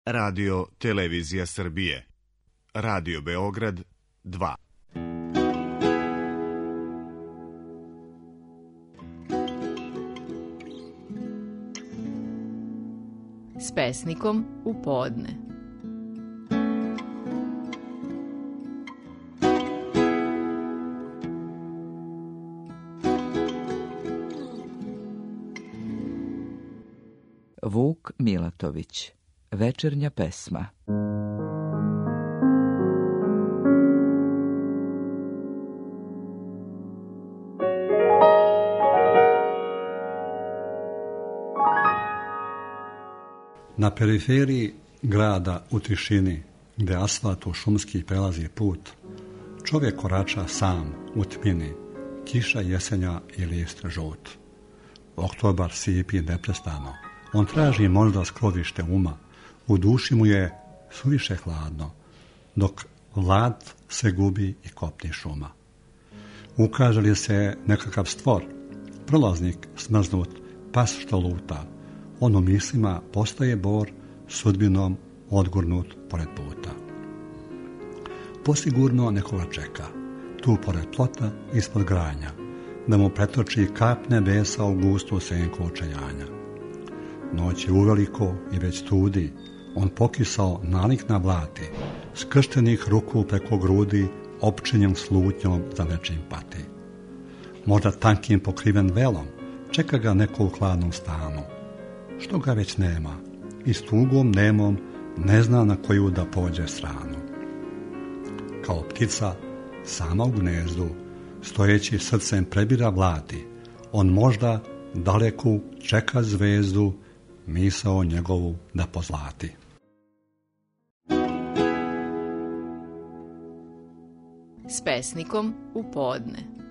Radio Televizija Srbije. Radio Beograd 2. S pesnikom u podne. Vuk Milatović. Večernja pesma. Na periferiji grada u tišini, gde asfalt u šumski prelazi put, čovjek korača sam u tmini, kiša jesenja i list žut. Oktobar sipi neprestano, on traži možda skrovište uma, u duši mu je suviše hladno, dok vlad se gubi i kopni šuma. Ukaže li se nekakav stvor, prolaznik smrznut, pas što luta, on u mislima postaje bor, sudbinom odgurnut pored puta. Posigurno nekoga čeka, tu pored plota, ispod granja, da mu pretoči kap nebesa u gustu senku očajanja. Noć je uveliko i već tudi, on pokisao nalik na blati, skrštenih ruku preko grudi, opčinjem slutnjom za nečim pati. Možda tankim pokriven velom, čeka ga neko u hladnom stanu, što ga već nema, i s tugom nemom ne zna na koju da pođe stranu. Kao ptica, sama u gnezdu, stojeći srcem prebira blati, on možda daleku čeka zvezdu, misao njegovu da pozlati. S pesnikom u podne.